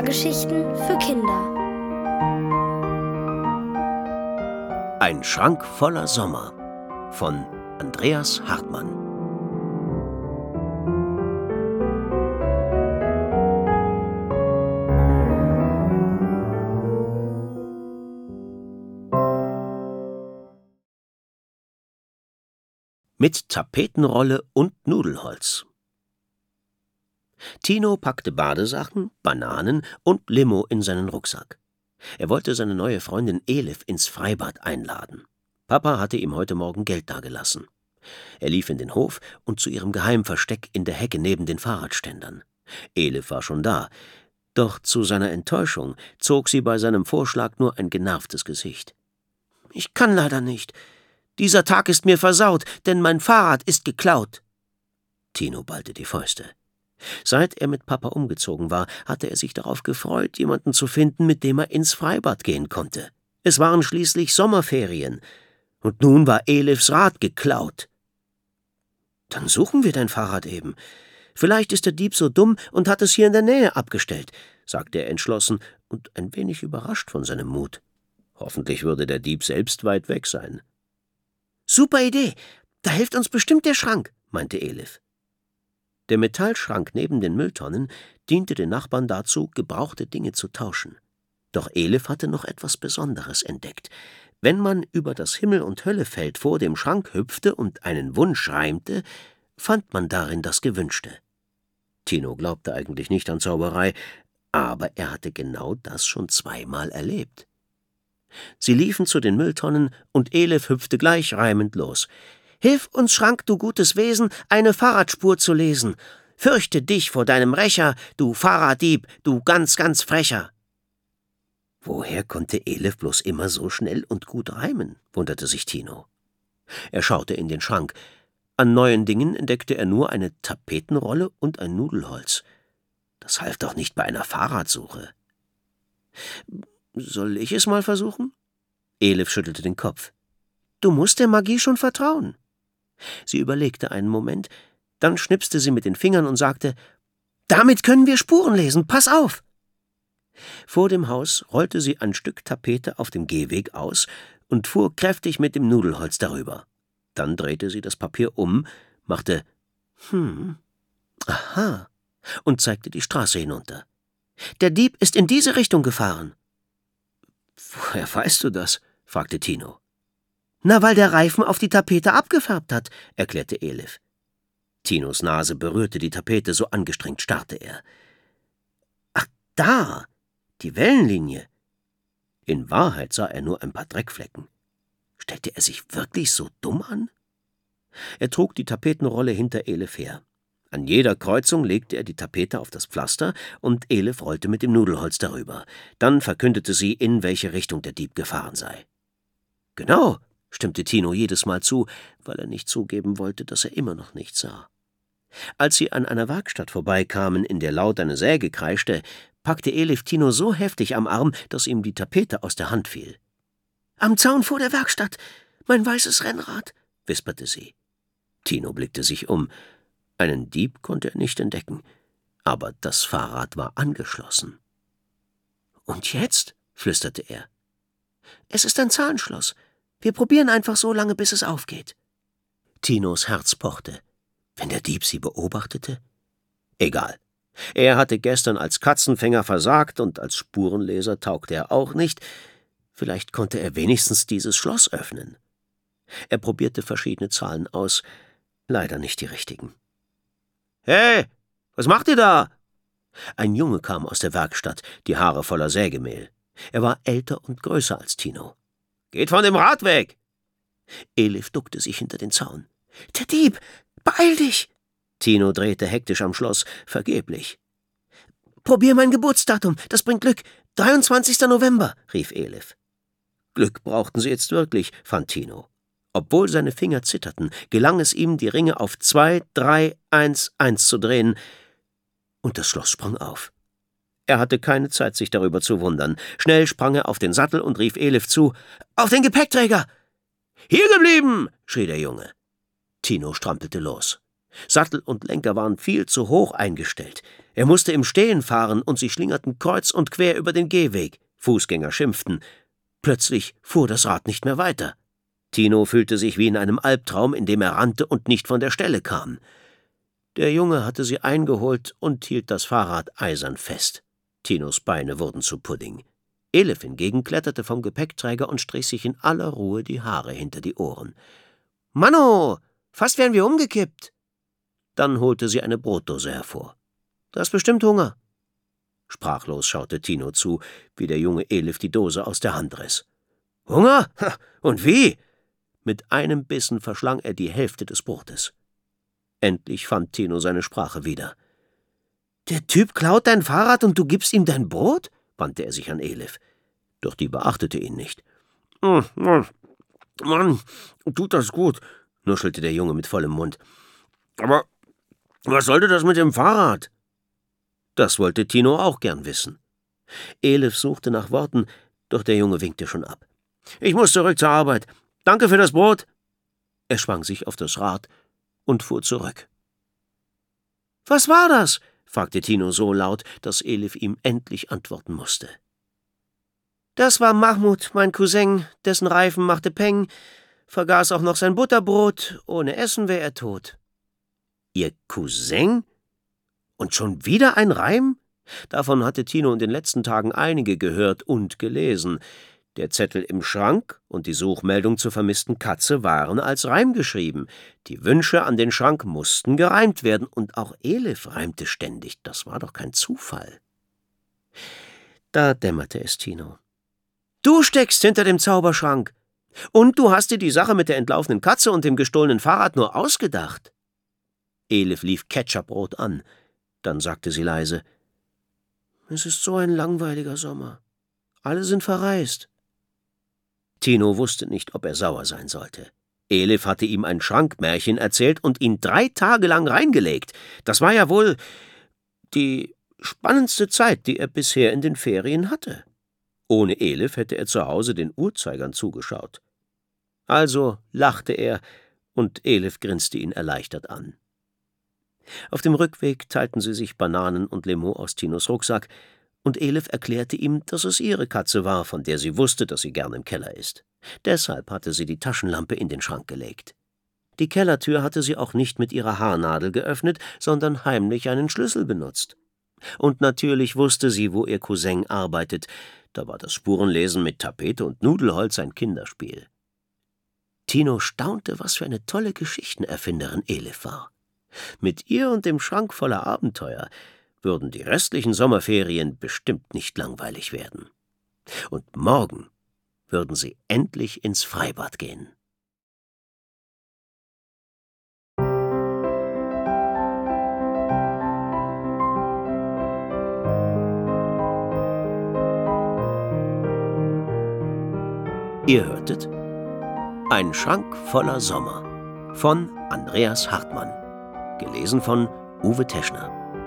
Sommergeschichten für Kinder. Ein Schrank voller Sommer von Andreas Hartmann. Mit Tapetenrolle und Nudelholz. Tino packte Badesachen, Bananen und Limo in seinen Rucksack. Er wollte seine neue Freundin Elif ins Freibad einladen. Papa hatte ihm heute Morgen Geld dagelassen. Er lief in den Hof und zu ihrem Geheimversteck in der Hecke neben den Fahrradständern. Elif war schon da, doch zu seiner Enttäuschung zog sie bei seinem Vorschlag nur ein genervtes Gesicht. »Ich kann leider nicht. Dieser Tag ist mir versaut, denn mein Fahrrad ist geklaut.« Tino ballte die Fäuste. Seit er mit Papa umgezogen war, hatte er sich darauf gefreut, jemanden zu finden, mit dem er ins Freibad gehen konnte. Es waren schließlich Sommerferien. Und nun war Elifs Rad geklaut. »Dann suchen wir dein Fahrrad eben. Vielleicht ist der Dieb so dumm und hat es hier in der Nähe abgestellt«, sagte er entschlossen und ein wenig überrascht von seinem Mut. Hoffentlich würde der Dieb selbst weit weg sein. »Super Idee! Da hilft uns bestimmt der Schrank«, meinte Elif. Der Metallschrank neben den Mülltonnen diente den Nachbarn dazu, gebrauchte Dinge zu tauschen. Doch Elif hatte noch etwas Besonderes entdeckt. Wenn man über das Himmel- und Höllefeld vor dem Schrank hüpfte und einen Wunsch reimte, fand man darin das Gewünschte. Tino glaubte eigentlich nicht an Zauberei, aber er hatte genau das schon zweimal erlebt. Sie liefen zu den Mülltonnen und Elif hüpfte gleich reimend los. »Hilf uns, Schrank, du gutes Wesen, eine Fahrradspur zu lesen. Fürchte dich vor deinem Rächer, du Fahrraddieb, du ganz, ganz Frecher.« Woher konnte Elif bloß immer so schnell und gut reimen, wunderte sich Tino. Er schaute in den Schrank. An neuen Dingen entdeckte er nur eine Tapetenrolle und ein Nudelholz. Das half doch nicht bei einer Fahrradsuche. »Soll ich es mal versuchen?« Elif schüttelte den Kopf. »Du musst der Magie schon vertrauen.« Sie überlegte einen Moment, dann schnipste sie mit den Fingern und sagte, »Damit können wir Spuren lesen, pass auf!« Vor dem Haus rollte sie ein Stück Tapete auf dem Gehweg aus und fuhr kräftig mit dem Nudelholz darüber. Dann drehte sie das Papier um, machte »Aha« und zeigte die Straße hinunter. »Der Dieb ist in diese Richtung gefahren.« »Woher weißt du das?« fragte Tino. »Na, weil der Reifen auf die Tapete abgefärbt hat«, erklärte Elif. Tinos Nase berührte die Tapete, so angestrengt starrte er. »Ach, da, die Wellenlinie.« In Wahrheit sah er nur ein paar Dreckflecken. Stellte er sich wirklich so dumm an? Er trug die Tapetenrolle hinter Elif her. An jeder Kreuzung legte er die Tapete auf das Pflaster und Elif rollte mit dem Nudelholz darüber. Dann verkündete sie, in welche Richtung der Dieb gefahren sei. »Genau«, stimmte Tino jedes Mal zu, weil er nicht zugeben wollte, dass er immer noch nichts sah. Als sie an einer Werkstatt vorbeikamen, in der laut eine Säge kreischte, packte Elif Tino so heftig am Arm, dass ihm die Tapete aus der Hand fiel. »Am Zaun vor der Werkstatt, mein weißes Rennrad«, wisperte sie. Tino blickte sich um. Einen Dieb konnte er nicht entdecken, aber das Fahrrad war angeschlossen. »Und jetzt?«, flüsterte er. »Es ist ein Zahlenschloss. Wir probieren einfach so lange, bis es aufgeht.« Tinos Herz pochte. Wenn der Dieb sie beobachtete? Egal. Er hatte gestern als Katzenfänger versagt und als Spurenleser taugte er auch nicht. Vielleicht konnte er wenigstens dieses Schloss öffnen. Er probierte verschiedene Zahlen aus, leider nicht die richtigen. »Hey, was macht ihr da?« Ein Junge kam aus der Werkstatt, die Haare voller Sägemehl. Er war älter und größer als Tino. »Geht von dem Rad weg!« Elif duckte sich hinter den Zaun. »Der Dieb! Beeil dich!« Tino drehte hektisch am Schloss, vergeblich. »Probier mein Geburtsdatum, das bringt Glück. 23. November«, rief Elif. Glück brauchten sie jetzt wirklich, fand Tino. Obwohl seine Finger zitterten, gelang es ihm, die Ringe auf 2, 3, 1, 1 zu drehen, und das Schloss sprang auf. Er hatte keine Zeit, sich darüber zu wundern. Schnell sprang er auf den Sattel und rief Elif zu, »Auf den Gepäckträger!« »Hier geblieben!« schrie der Junge. Tino strampelte los. Sattel und Lenker waren viel zu hoch eingestellt. Er musste im Stehen fahren und sie schlingerten kreuz und quer über den Gehweg. Fußgänger schimpften. Plötzlich fuhr das Rad nicht mehr weiter. Tino fühlte sich wie in einem Albtraum, in dem er rannte und nicht von der Stelle kam. Der Junge hatte sie eingeholt und hielt das Fahrrad eisern fest. Tinos Beine wurden zu Pudding. Elif hingegen kletterte vom Gepäckträger und strich sich in aller Ruhe die Haare hinter die Ohren. »Manno, fast wären wir umgekippt!« Dann holte sie eine Brotdose hervor. »Du hast bestimmt Hunger.« Sprachlos schaute Tino zu, wie der Junge Elif die Dose aus der Hand riss. »Hunger? Und wie?« Mit einem Bissen verschlang er die Hälfte des Brotes. Endlich fand Tino seine Sprache wieder. »Der Typ klaut dein Fahrrad und du gibst ihm dein Brot?« wandte er sich an Elif. Doch die beachtete ihn nicht. »Mann, tut das gut«, nuschelte der Junge mit vollem Mund. »Aber was sollte das mit dem Fahrrad?« Das wollte Tino auch gern wissen. Elif suchte nach Worten, doch der Junge winkte schon ab. »Ich muss zurück zur Arbeit. Danke für das Brot.« Er schwang sich auf das Rad und fuhr zurück. »Was war das?« fragte Tino so laut, dass Elif ihm endlich antworten musste. »Das war Mahmud, mein Cousin, dessen Reifen machte Peng, vergaß auch noch sein Butterbrot, ohne Essen wäre er tot.« »Ihr Cousin? Und schon wieder ein Reim?« Davon hatte Tino in den letzten Tagen einige gehört und gelesen. Der Zettel im Schrank und die Suchmeldung zur vermissten Katze waren als Reim geschrieben. Die Wünsche an den Schrank mussten gereimt werden, und auch Elif reimte ständig. Das war doch kein Zufall. Da dämmerte es Tino. »Du steckst hinter dem Zauberschrank. Und du hast dir die Sache mit der entlaufenen Katze und dem gestohlenen Fahrrad nur ausgedacht.« Elif lief Ketchuprot an. Dann sagte sie leise, »Es ist so ein langweiliger Sommer. Alle sind verreist.« Tino wusste nicht, ob er sauer sein sollte. Elif hatte ihm ein Schrankmärchen erzählt und ihn 3 Tage lang reingelegt. Das war ja wohl die spannendste Zeit, die er bisher in den Ferien hatte. Ohne Elif hätte er zu Hause den Uhrzeigern zugeschaut. Also lachte er, und Elif grinste ihn erleichtert an. Auf dem Rückweg teilten sie sich Bananen und Limo aus Tinos Rucksack, und Elif erklärte ihm, dass es ihre Katze war, von der sie wusste, dass sie gern im Keller ist. Deshalb hatte sie die Taschenlampe in den Schrank gelegt. Die Kellertür hatte sie auch nicht mit ihrer Haarnadel geöffnet, sondern heimlich einen Schlüssel benutzt. Und natürlich wusste sie, wo ihr Cousin arbeitet. Da war das Spurenlesen mit Tapete und Nudelholz ein Kinderspiel. Tino staunte, was für eine tolle Geschichtenerfinderin Elif war. Mit ihr und dem Schrank voller Abenteuer würden die restlichen Sommerferien bestimmt nicht langweilig werden. Und morgen würden sie endlich ins Freibad gehen. Ihr hörtet »Ein Schrank voller Sommer« von Andreas Hartmann, gelesen von Uwe Teschner.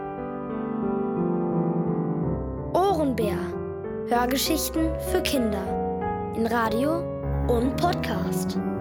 Ohrenbär. Hörgeschichten für Kinder. In Radio und Podcast.